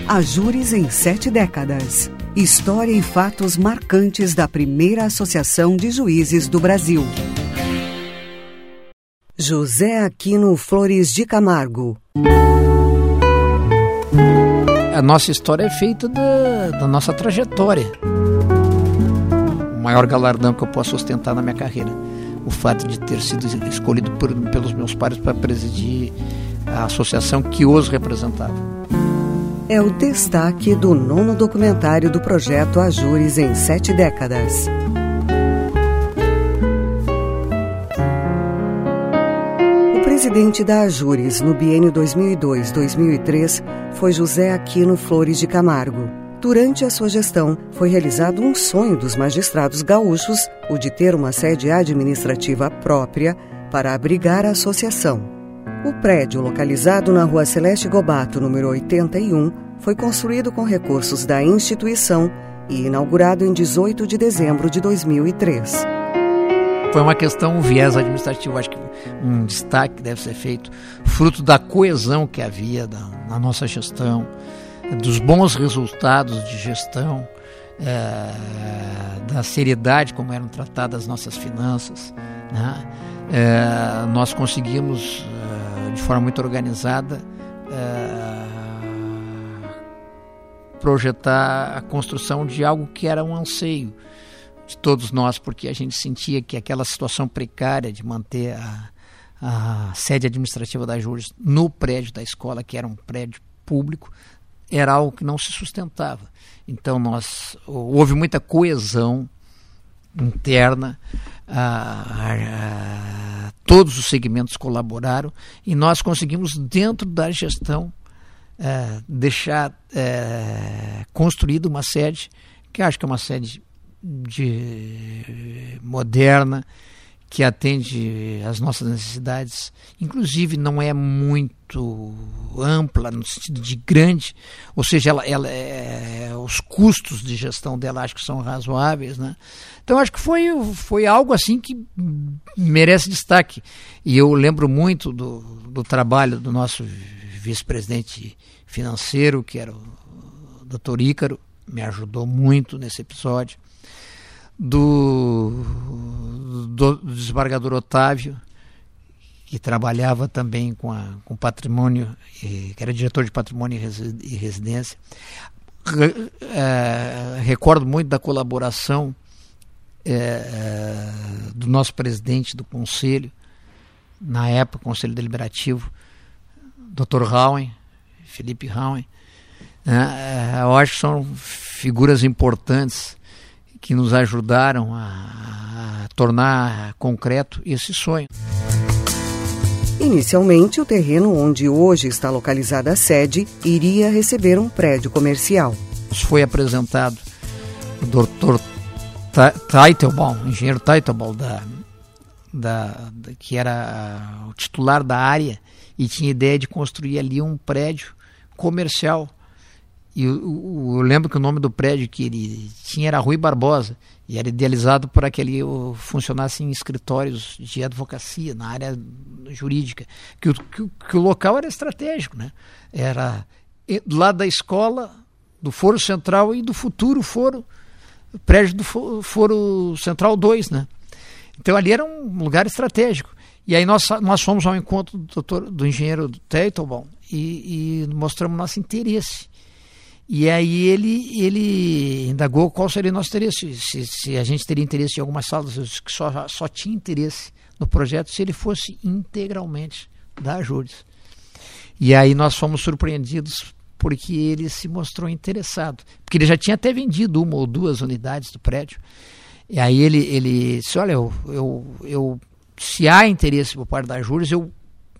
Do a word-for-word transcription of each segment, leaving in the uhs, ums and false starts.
Ajures em sete décadas. História e fatos marcantes da primeira Associação de Juízes do Brasil. José Aquino Flores de Camargo. A nossa história é feita da, da nossa trajetória. O maior galardão que eu posso ostentar na minha carreira. O fato de ter sido escolhido por, pelos meus pares para presidir a associação que os representava. É o destaque do nono documentário do projeto Ajures em sete décadas. O presidente da Ajures no biênio dois mil e dois a dois mil e três foi José Aquino Flores de Camargo. Durante a sua gestão, foi realizado um sonho dos magistrados gaúchos, o de ter uma sede administrativa própria para abrigar a associação. O prédio, localizado na Rua Celeste Gobato, número oitenta e um, foi construído com recursos da instituição e inaugurado em dezoito de dezembro de dois mil e três. Foi uma questão, um viés administrativo, acho que um destaque deve ser feito, fruto da coesão que havia da, na nossa gestão, dos bons resultados de gestão, é, da seriedade como eram tratadas as nossas finanças, né? É, nós conseguimos, é, de forma muito organizada, é, projetar a construção de algo que era um anseio de todos nós, porque a gente sentia que aquela situação precária de manter a, a sede administrativa da Ajures no prédio da escola, que era um prédio público, era algo que não se sustentava. Então nós, houve muita coesão interna, a, a, a, todos os segmentos colaboraram e nós conseguimos, dentro da gestão, a, deixar a, construída uma sede, que acho que é uma sede de, moderna, que atende às nossas necessidades, inclusive não é muito ampla no sentido de grande, ou seja, ela, ela é, os custos de gestão dela acho que são razoáveis, né? Então acho que foi, foi algo assim que merece destaque. E eu lembro muito do, do trabalho do nosso vice-presidente financeiro, que era o doutor Ícaro, me ajudou muito nesse episódio. Do, do, do desembargador Otávio, que trabalhava também com, a, com patrimônio, e, que era diretor de patrimônio e, resi, e residência. Re, é, recordo muito da colaboração é, é, do nosso presidente do conselho, na época, Conselho Deliberativo, doutor Rauen, Felipe Rauen. É, eu acho que são figuras importantes que nos ajudaram a, a tornar concreto esse sonho. Inicialmente, o terreno onde hoje está localizada a sede iria receber um prédio comercial. Nos foi apresentado o doutor Teitelbaum, engenheiro Teitelbaum, da, da, da, que era o titular da área e tinha ideia de construir ali um prédio comercial. E eu, eu, eu lembro que o nome do prédio que ele tinha era Rui Barbosa e era idealizado para que ele funcionasse em escritórios de advocacia na área jurídica, que o, que, que o local era estratégico, né? Era do lado da escola, do Foro Central e do futuro Foro, prédio do Foro Central dois, né? Então ali era um lugar estratégico. E aí nós, nós fomos ao encontro do, doutor, do engenheiro Teitelbaum e, e mostramos nosso interesse. E aí ele, ele indagou qual seria o nosso interesse, se, se a gente teria interesse em algumas salas, eu disse que só, só tinha interesse no projeto se ele fosse integralmente da Ajures. E aí nós fomos surpreendidos porque ele se mostrou interessado, porque ele já tinha até vendido uma ou duas unidades do prédio. E aí ele, ele disse, olha, eu, eu, eu, se há interesse por parte da Ajures, eu,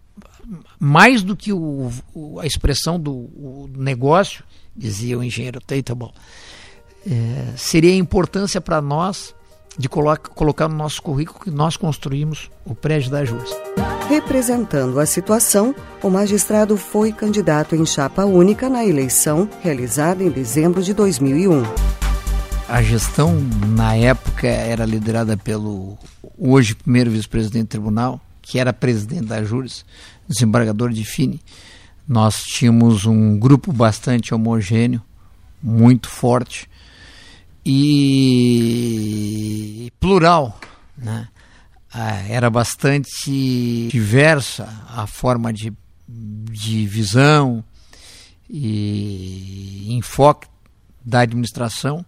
mais do que o, o, a expressão do o negócio, dizia o engenheiro Teitelbaum, é, seria a importância para nós de colocar, colocar no nosso currículo que nós construímos o prédio da Ajures. Representando a situação, o magistrado foi candidato em chapa única na eleição realizada em dezembro de dois mil e um. A gestão, na época, era liderada pelo hoje primeiro vice-presidente do tribunal, que era presidente da Ajures, desembargador Difine, nós tínhamos um grupo bastante homogêneo, muito forte e plural, né? Era bastante diversa a forma de, de visão e enfoque da administração,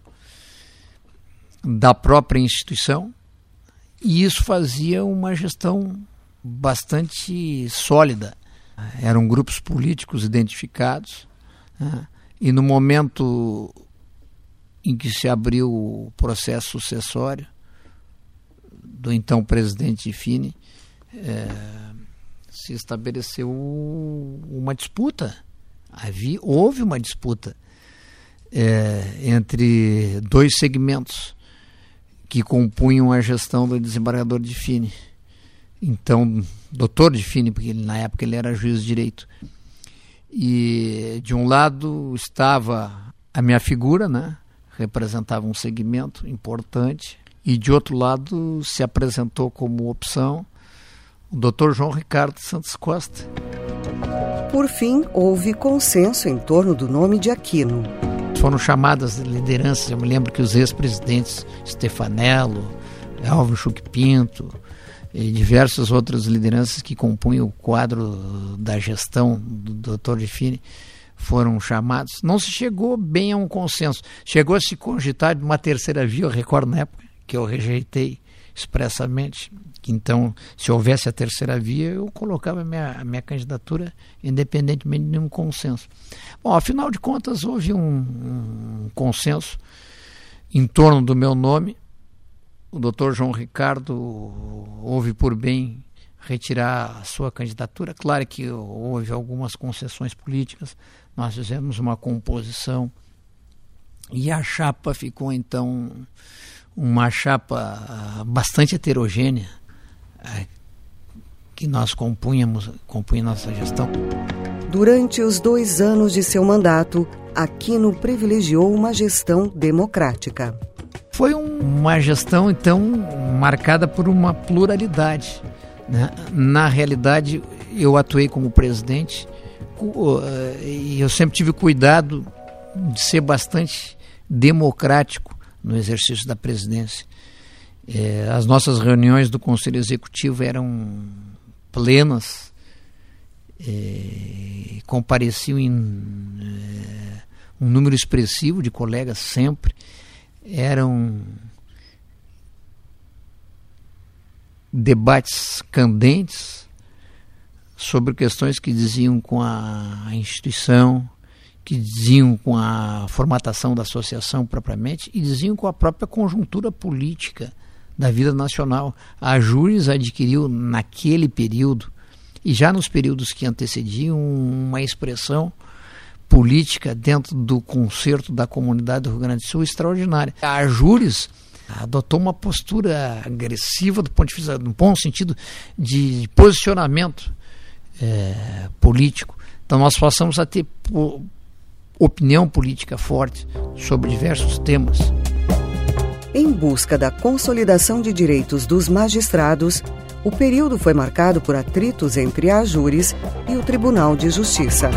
da própria instituição, e isso fazia uma gestão bastante sólida. Eram grupos políticos identificados, né? E no momento em que se abriu o processo sucessório do então presidente Fini, é, se estabeleceu uma disputa. Havia, houve uma disputa é, entre dois segmentos que compunham a gestão do desembargador de Fini. Então, doutor de Fini, porque ele, na época ele era juiz de direito. E de um lado estava a minha figura, né? Representava um segmento importante, e de outro lado se apresentou como opção o doutor João Ricardo Santos Costa. Por fim, houve consenso em torno do nome de Aquino. Foram chamadas lideranças, eu me lembro que os ex-presidentes Stefanello, Alvin Schuch Pinto e diversas outras lideranças que compunham o quadro da gestão do doutor de Fini foram chamados. Não se chegou bem a um consenso. Chegou a se cogitar de uma terceira via, eu recordo na época, que eu rejeitei expressamente, que então, se houvesse a terceira via, eu colocava a minha, a minha candidatura independentemente de nenhum consenso. Bom, afinal de contas, houve um, um consenso em torno do meu nome. O doutor João Ricardo houve por bem retirar a sua candidatura. Claro que houve algumas concessões políticas, nós fizemos uma composição e a chapa ficou então uma chapa bastante heterogênea que nós compunhamos, compunha nossa gestão. Durante os dois anos de seu mandato, Aquino privilegiou uma gestão democrática. Foi um, uma gestão, então, marcada por uma pluralidade, né? Na realidade, eu atuei como presidente e eu sempre tive cuidado de ser bastante democrático no exercício da presidência. É, as nossas reuniões do Conselho Executivo eram plenas, é, compareciam em é, um número expressivo de colegas sempre, eram debates candentes sobre questões que diziam com a instituição, que diziam com a formatação da associação propriamente e diziam com a própria conjuntura política da vida nacional. A Ajures adquiriu naquele período e já nos períodos que antecediam uma expressão política dentro do concerto da comunidade do Rio Grande do Sul extraordinária. A Ajures adotou uma postura agressiva do ponto de vista, no bom sentido de posicionamento é, político. Então nós passamos a ter po- opinião política forte sobre diversos temas. Em busca da consolidação de direitos dos magistrados, o período foi marcado por atritos entre a Ajures e o Tribunal de Justiça.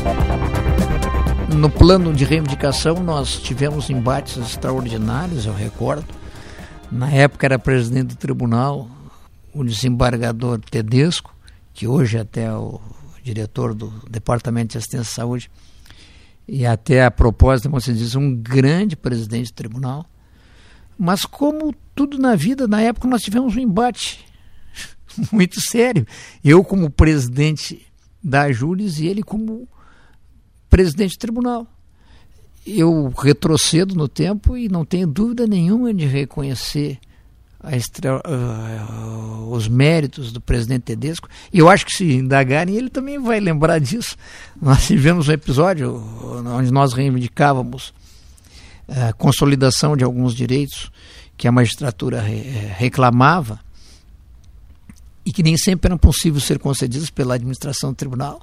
No plano de reivindicação, nós tivemos embates extraordinários, eu recordo. Na época era presidente do tribunal o desembargador Tedesco, que hoje até é o diretor do Departamento de Assistência à Saúde, e até a propósito, como se diz, um grande presidente do tribunal. Mas como tudo na vida, na época nós tivemos um embate muito sério. Eu como presidente da Ajures e ele como presidente do tribunal. Eu retrocedo no tempo e não tenho dúvida nenhuma de reconhecer a extra, uh, os méritos do presidente Tedesco. E eu acho que se indagarem, ele também vai lembrar disso. Nós tivemos um episódio onde nós reivindicávamos a consolidação de alguns direitos que a magistratura re- reclamava e que nem sempre eram possíveis ser concedidos pela administração do tribunal.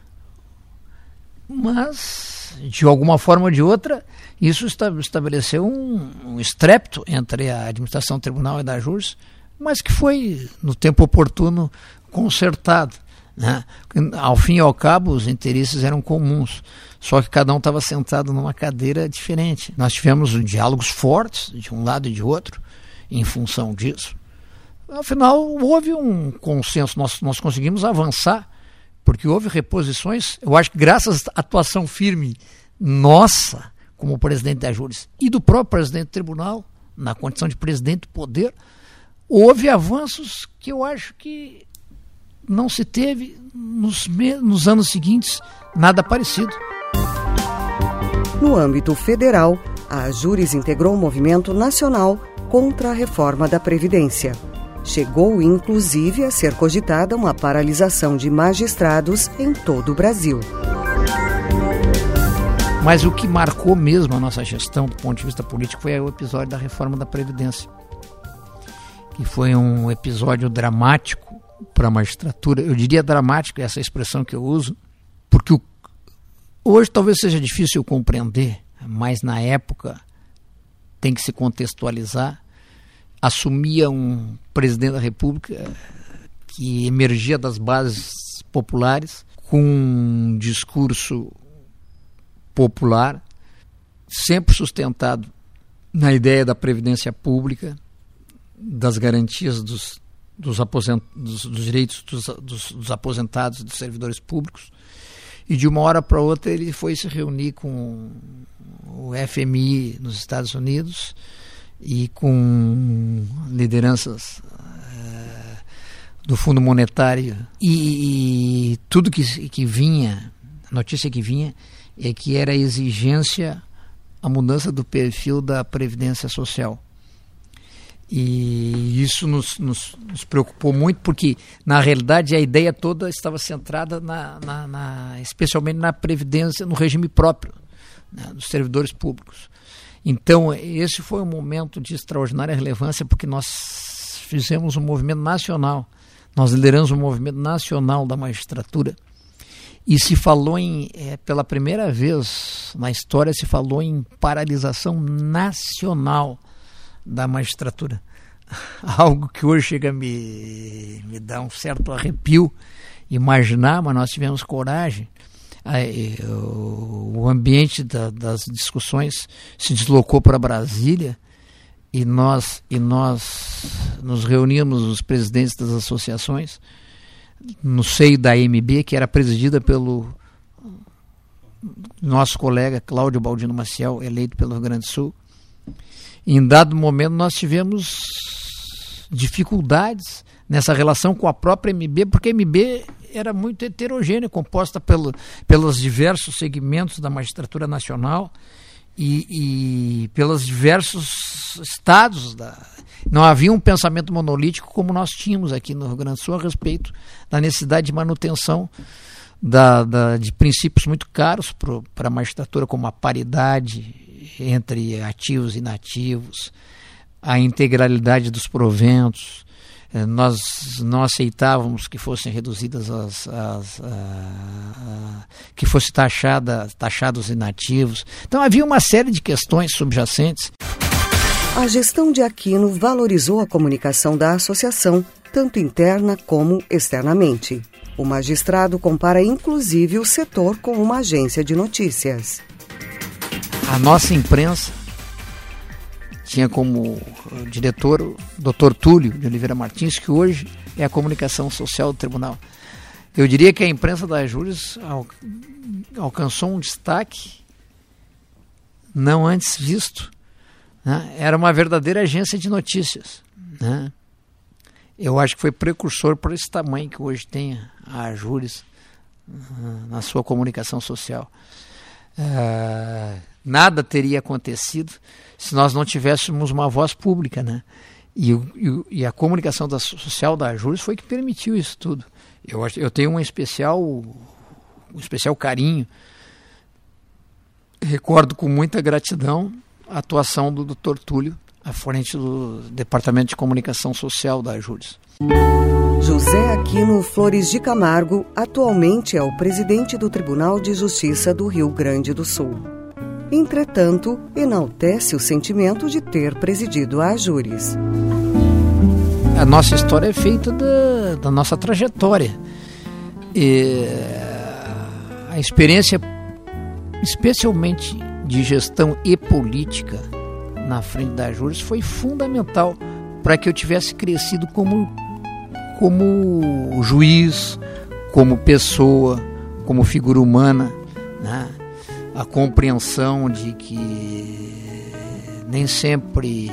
Mas, de alguma forma ou de outra, isso estabeleceu um, um estrépito entre a administração do tribunal e da Ajures, mas que foi, no tempo oportuno, consertado. né? Ao fim e ao cabo, os interesses eram comuns, só que cada um estava sentado numa cadeira diferente. Nós tivemos diálogos fortes de um lado e de outro em função disso. Afinal, houve um consenso, nós, nós conseguimos avançar, porque houve reposições. Eu acho que graças à atuação firme nossa, como presidente da Júris, e do próprio presidente do tribunal, na condição de presidente do poder, houve avanços que eu acho que não se teve nos, nos anos seguintes, nada parecido. No âmbito federal, a Júris integrou o movimento nacional contra a reforma da Previdência. Chegou, inclusive, a ser cogitada uma paralisação de magistrados em todo o Brasil. Mas o que marcou mesmo a nossa gestão do ponto de vista político foi o episódio da reforma da Previdência, que foi um episódio dramático para a magistratura. Eu diria dramático, essa expressão que eu uso, porque o, hoje talvez seja difícil compreender, mas na época tem que se contextualizar. Assumia um presidente da República que emergia das bases populares, com um discurso popular, sempre sustentado na ideia da previdência pública, das garantias dos, dos, aposent, dos, dos direitos dos, dos, dos aposentados e dos servidores públicos. E de uma hora para outra ele foi se reunir com o F M I nos Estados Unidos e com lideranças uh, do Fundo Monetário, e, e tudo que, que vinha, a notícia que vinha é que era a exigência, a mudança do perfil da Previdência Social. E isso nos, nos, nos preocupou muito, porque na realidade a ideia toda estava centrada na, na, na, especialmente na Previdência, no regime próprio, né, dos servidores públicos. Então, esse foi um momento de extraordinária relevância, porque nós fizemos um movimento nacional, nós lideramos um movimento nacional da magistratura, e se falou em, é, pela primeira vez na história, se falou em paralisação nacional da magistratura. Algo que hoje chega a me, me dar um certo arrepio imaginar, mas nós tivemos coragem. Aí, o, o ambiente da, das discussões se deslocou para Brasília, e nós, e nós nos reunimos, os presidentes das associações, no seio da A M B, que era presidida pelo nosso colega Cláudio Baldino Maciel, eleito pelo Rio Grande do Sul. E em dado momento nós tivemos dificuldades nessa relação com a própria M B, porque a M B era muito heterogênea, composta pelo, pelos diversos segmentos da magistratura nacional e, e pelos diversos estados. Da, não havia um pensamento monolítico como nós tínhamos aqui no Rio Grande do Sul a respeito da necessidade de manutenção da, da, de princípios muito caros para a magistratura, como a paridade entre ativos e inativos, a integralidade dos proventos. Nós não aceitávamos que fossem reduzidas as, as a, a, que fosse taxada, taxados inativos. Então havia uma série de questões subjacentes. A gestão de Aquino valorizou a comunicação da associação, tanto interna como externamente. O magistrado compara inclusive o setor com uma agência de notícias. A nossa imprensa tinha como diretor o doutor Túlio de Oliveira Martins, que hoje é a comunicação social do tribunal. Eu diria que a imprensa da Júris al- alcançou um destaque não antes visto, né? Era uma verdadeira agência de notícias, né? Eu acho que foi precursor para esse tamanho que hoje tem a Júris uh, na sua comunicação social. Uh, nada teria acontecido se nós não tivéssemos uma voz pública, né? E, e, e a comunicação da, social da Júris foi que permitiu isso tudo. Eu, eu tenho um especial, um especial carinho, recordo com muita gratidão a atuação do doutor Túlio à frente do Departamento de Comunicação Social da Júris. José Aquino Flores de Camargo atualmente é o presidente do Tribunal de Justiça do Rio Grande do Sul. Entretanto, enaltece o sentimento de ter presidido a Júris. A nossa história é feita da, da nossa trajetória. E a experiência, especialmente de gestão e política na frente da Ajures, foi fundamental para que eu tivesse crescido como, como juiz, como pessoa, como figura humana, né? A compreensão de que nem sempre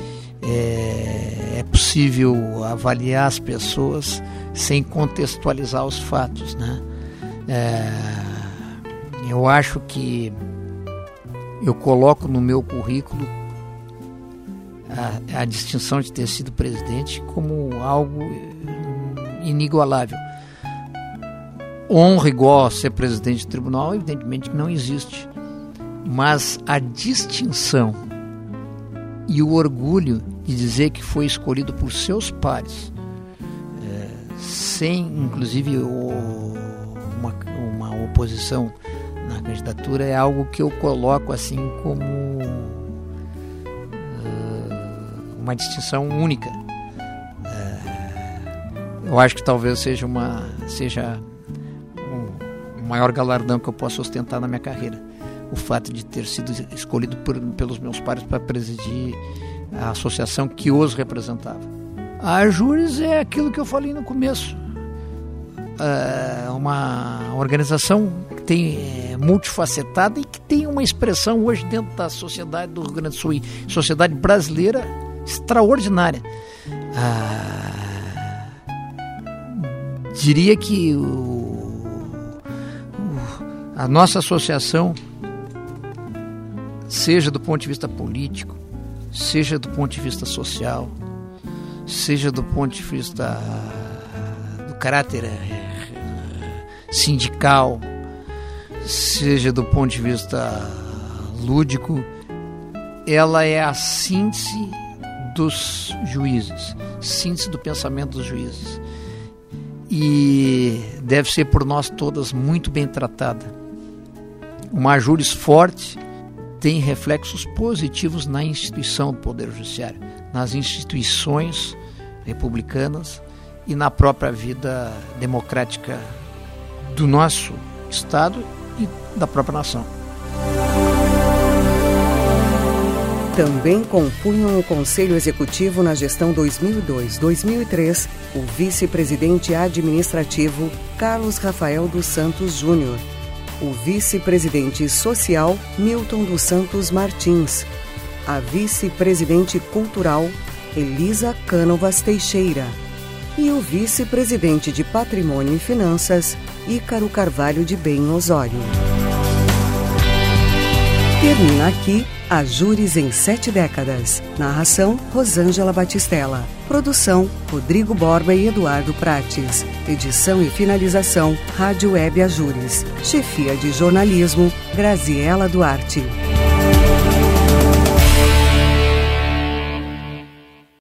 é, é possível avaliar as pessoas sem contextualizar os fatos, né? É, eu acho que eu coloco no meu currículo a, a distinção de ter sido presidente como algo inigualável. Honra igual a ser presidente do tribunal, evidentemente não existe, mas a distinção e o orgulho de dizer que foi escolhido por seus pares, é, sem inclusive o, uma, uma oposição na candidatura, é algo que eu coloco assim como uh, uma distinção única. É, eu acho que talvez seja uma seja o maior galardão que eu posso ostentar na minha carreira, o fato de ter sido escolhido por, pelos meus pares para presidir a associação que os representava. A Ajures é aquilo que eu falei no começo, é uma organização que tem, é multifacetada e que tem uma expressão hoje dentro da sociedade do Rio Grande do Sul, e sociedade brasileira extraordinária. Ah, diria que o a nossa associação, seja do ponto de vista político, seja do ponto de vista social, seja do ponto de vista do caráter sindical, seja do ponto de vista lúdico, ela é a síntese dos juízes, síntese do pensamento dos juízes. E deve ser por nós todas muito bem tratada. Uma Ajures forte tem reflexos positivos na instituição do Poder Judiciário, nas instituições republicanas e na própria vida democrática do nosso Estado e da própria nação. Também compunham o Conselho Executivo na gestão dois mil e dois a dois mil e três o vice-presidente administrativo Carlos Rafael dos Santos Júnior, o vice-presidente social Milton dos Santos Martins, a vice-presidente cultural Elisa Cânovas Teixeira e o vice-presidente de Patrimônio e Finanças Ícaro Carvalho de Bem Osório. Termina aqui Ajures em Sete Décadas. Narração, Rosângela Batistella. Produção, Rodrigo Borba e Eduardo Prates. Edição e finalização, Rádio Web Ajures. Chefia de jornalismo, Graziela Duarte.